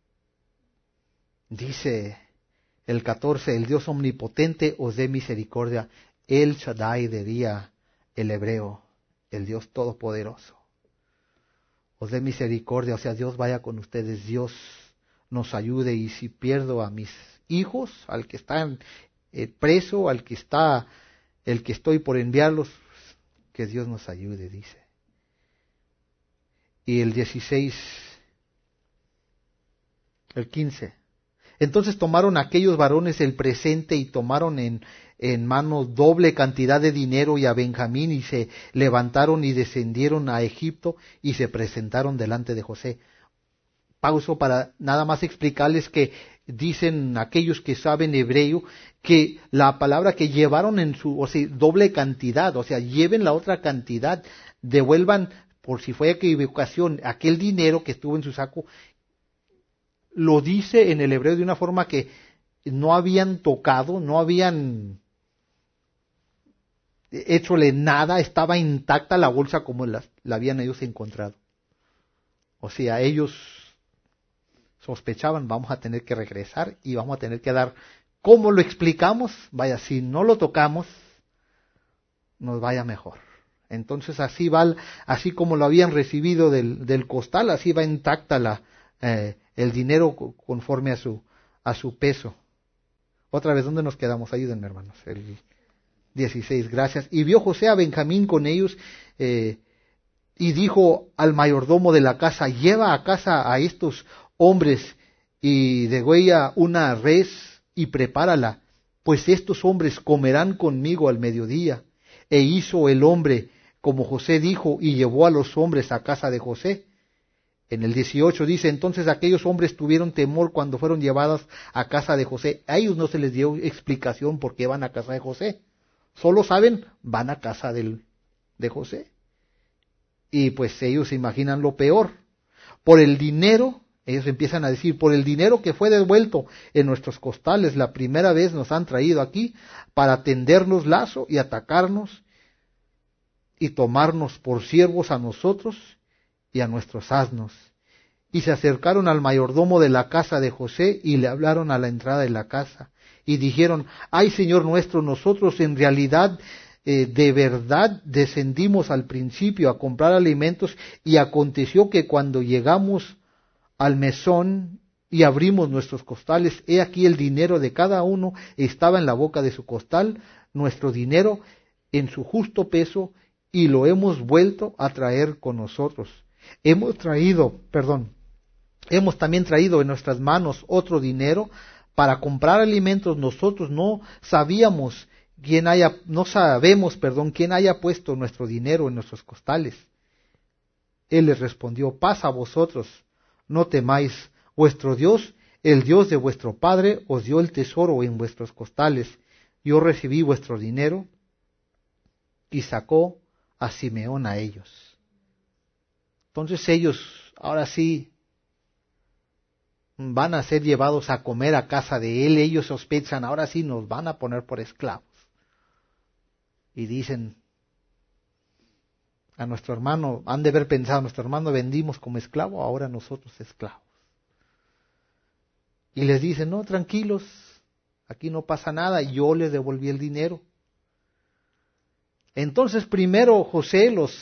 dice el catorce, el Dios omnipotente os dé misericordia, el Shaddai diría el hebreo, el Dios todopoderoso. Os dé misericordia, o sea, Dios vaya con ustedes, Dios nos ayude, y si pierdo a mis hijos, al que está eh, preso, al que está, el que estoy por enviarlos, que Dios nos ayude, dice. Y el dieciséis, el quince. Entonces tomaron aquellos varones el presente y tomaron en, en mano doble cantidad de dinero y a Benjamín, y se levantaron y descendieron a Egipto y se presentaron delante de José. Pauso para nada más explicarles que dicen aquellos que saben hebreo que la palabra que llevaron en su, o sea, doble cantidad, o sea, lleven la otra cantidad, devuelvan, por si fue equivocación, aquel dinero que estuvo en su saco. Lo dice en el hebreo de una forma que no habían tocado, no habían hechole nada, estaba intacta la bolsa como la, la habían ellos encontrado. O sea, ellos sospechaban, vamos a tener que regresar y vamos a tener que dar, ¿cómo lo explicamos? Vaya, si no lo tocamos, nos vaya mejor. Entonces así va, así como lo habían recibido del, del costal, así va intacta la eh, el dinero conforme a su a su peso. Otra vez, ¿dónde nos quedamos? Ayúdenme, hermanos. El dieciséis, gracias. Y vio José a Benjamín con ellos eh, y dijo al mayordomo de la casa, lleva a casa a estos hombres y degüella una res y prepárala, pues estos hombres comerán conmigo al mediodía. E hizo el hombre como José dijo y llevó a los hombres a casa de José. En el dieciocho dice, entonces aquellos hombres tuvieron temor cuando fueron llevados a casa de José. A ellos no se les dio explicación por qué van a casa de José. Solo saben, van a casa del, de José. Y pues ellos se imaginan lo peor. Por el dinero, ellos empiezan a decir, por el dinero que fue devuelto en nuestros costales, la primera vez nos han traído aquí para tendernos lazo y atacarnos y tomarnos por siervos a nosotros y a nuestros asnos. Y se acercaron al mayordomo de la casa de José y le hablaron a la entrada de la casa. Y dijeron, ay Señor nuestro, nosotros en realidad eh, de verdad descendimos al principio a comprar alimentos, y aconteció que cuando llegamos al mesón y abrimos nuestros costales, he aquí el dinero de cada uno estaba en la boca de su costal, nuestro dinero en su justo peso, y lo hemos vuelto a traer con nosotros. Hemos traído, perdón, hemos también traído en nuestras manos otro dinero para comprar alimentos. Nosotros no sabíamos quién haya, no sabemos, perdón, quién haya puesto nuestro dinero en nuestros costales. Él les respondió, paz a vosotros, no temáis, vuestro Dios, el Dios de vuestro Padre, os dio el tesoro en vuestros costales. Yo recibí vuestro dinero, y sacó a Simeón a ellos. Entonces ellos, ahora sí, van a ser llevados a comer a casa de él. Ellos sospechan, ahora sí nos van a poner por esclavos. Y dicen, A nuestro hermano, han de haber pensado, nuestro hermano vendimos como esclavo, ahora nosotros esclavos. Y les dice, no, tranquilos, aquí no pasa nada, yo les devolví el dinero. Entonces primero José los,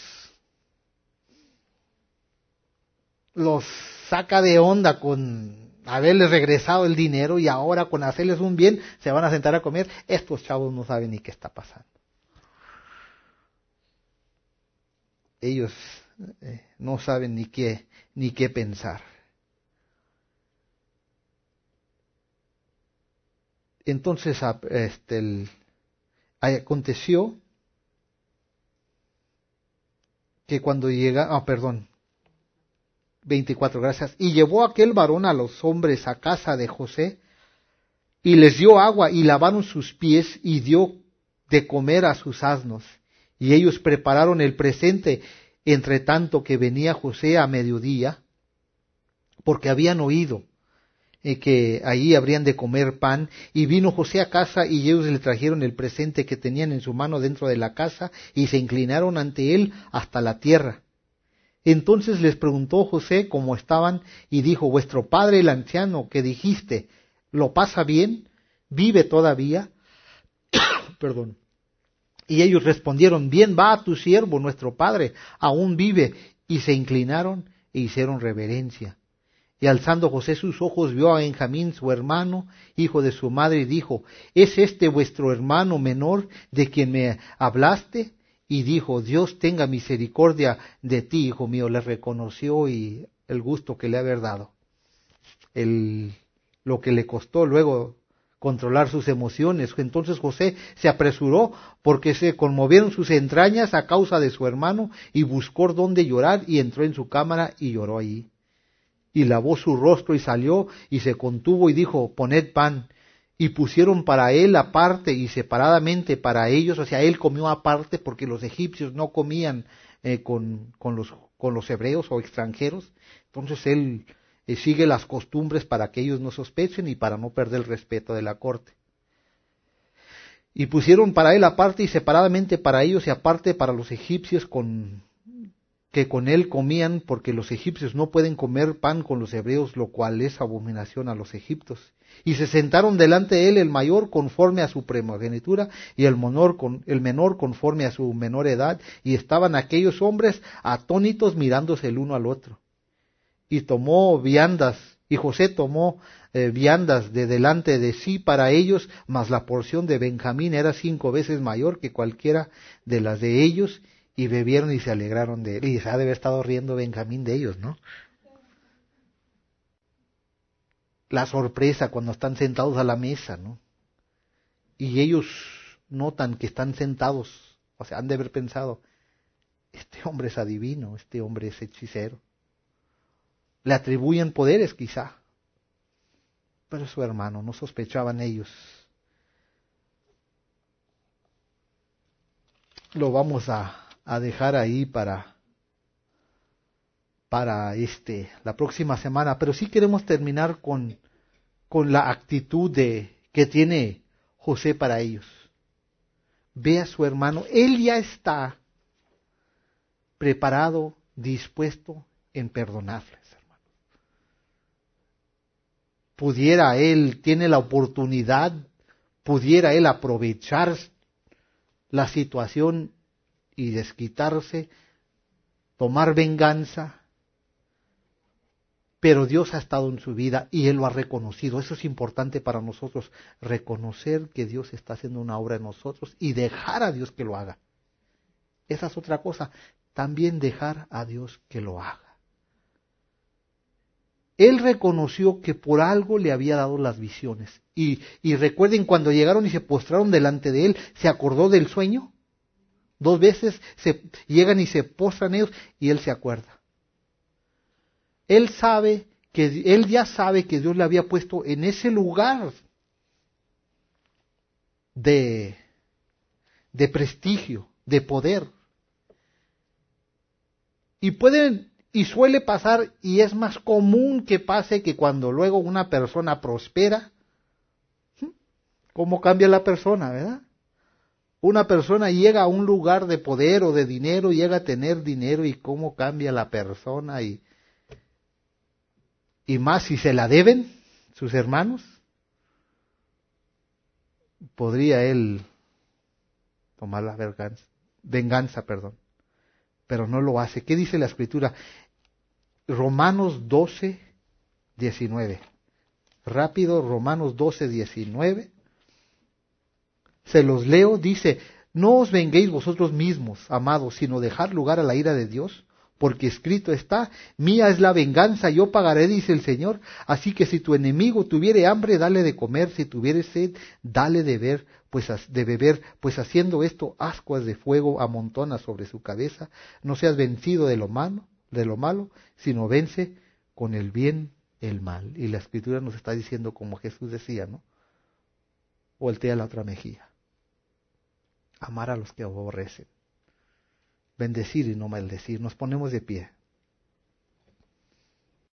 los saca de onda con haberles regresado el dinero y ahora con hacerles un bien se van a sentar a comer. Estos chavos no saben ni qué está pasando. Ellos eh, no saben ni qué, ni qué pensar. Entonces este, el, aconteció que cuando llega, ah, perdón, veinticuatro, gracias, y llevó aquel varón a los hombres a casa de José, y les dio agua, y lavaron sus pies, y dio de comer a sus asnos, y ellos prepararon el presente, entre tanto que venía José a mediodía, porque habían oído eh, que allí habrían de comer pan, y vino José a casa, y ellos le trajeron el presente que tenían en su mano dentro de la casa, y se inclinaron ante él hasta la tierra. Entonces les preguntó José cómo estaban, y dijo, vuestro padre el anciano que dijiste, ¿lo pasa bien? ¿Vive todavía? Perdón. Y ellos respondieron, bien va a tu siervo, nuestro padre, aún vive. Y se inclinaron e hicieron reverencia. Y alzando José sus ojos, vio a Benjamín, su hermano, hijo de su madre, y dijo, ¿es este vuestro hermano menor de quien me hablaste? Y dijo, Dios tenga misericordia de ti, hijo mío. Le reconoció y el gusto que le había dado. El, lo que le costó luego controlar sus emociones. Entonces José se apresuró porque se conmovieron sus entrañas a causa de su hermano y buscó dónde llorar y entró en su cámara y lloró allí. Y lavó su rostro y salió y se contuvo y dijo, poned pan. Y pusieron para él aparte y separadamente para ellos, o sea, él comió aparte porque los egipcios no comían eh, con, con, los, con los hebreos o extranjeros. Entonces él eh, sigue las costumbres para que ellos no sospechen y para no perder el respeto de la corte. Y pusieron para él aparte y separadamente para ellos y aparte para los egipcios con, que con él comían, porque los egipcios no pueden comer pan con los hebreos, lo cual es abominación a los egipcios. Y se sentaron delante de él el mayor conforme a su primogenitura y el menor, con, el menor conforme a su menor edad, y estaban aquellos hombres atónitos mirándose el uno al otro. Y tomó viandas, y José tomó eh, viandas de delante de sí para ellos, mas la porción de Benjamín era cinco veces mayor que cualquiera de las de ellos, y bebieron y se alegraron de él. Y se ha de haber estado riendo Benjamín de ellos, ¿no? La sorpresa cuando están sentados a la mesa, ¿no? Y ellos notan que están sentados, o sea, han de haber pensado, este hombre es adivino, este hombre es hechicero. Le atribuyen poderes quizá, pero es su hermano, no sospechaban ellos. Lo vamos a, a dejar ahí para, para este, la próxima semana, pero sí queremos terminar con, con la actitud de, que tiene José para ellos. Ve a su hermano, él ya está preparado, dispuesto en perdonarles, hermano. Pudiera él, tiene la oportunidad, pudiera él aprovechar la situación y desquitarse, tomar venganza, pero Dios ha estado en su vida y Él lo ha reconocido. Eso es importante para nosotros, reconocer que Dios está haciendo una obra en nosotros y dejar a Dios que lo haga. Esa es otra cosa, también dejar a Dios que lo haga. Él reconoció que por algo le había dado las visiones. Y, y recuerden cuando llegaron y se postraron delante de Él, ¿se acordó del sueño? Dos veces se llegan y se postran ellos y Él se acuerda. Él sabe que, él ya sabe que Dios le había puesto en ese lugar de, de prestigio, de poder. Y pueden, y suele pasar, y es más común que pase que cuando luego una persona prospera, ¿cómo cambia la persona, verdad? Una persona llega a un lugar de poder o de dinero, llega a tener dinero y cómo cambia la persona y, y más si se la deben sus hermanos, podría él tomar la venganza, venganza, perdón, pero no lo hace. ¿Qué dice la Escritura? Romanos doce, diecinueve. Rápido, Romanos doce, diecinueve. Se los leo, dice, no os venguéis vosotros mismos, amados, sino dejad lugar a la ira de Dios, porque escrito está, mía es la venganza, yo pagaré, dice el Señor. Así que si tu enemigo tuviere hambre, dale de comer, si tuviere sed, dale de beber, pues de beber, pues haciendo esto, ascuas de fuego amontona sobre su cabeza. No seas vencido de lo malo, de lo malo, sino vence con el bien el mal. Y la Escritura nos está diciendo, como Jesús decía, ¿no? Voltea la otra mejilla. Amar a los que aborrecen. Bendecir y no maldecir. Nos ponemos de pie.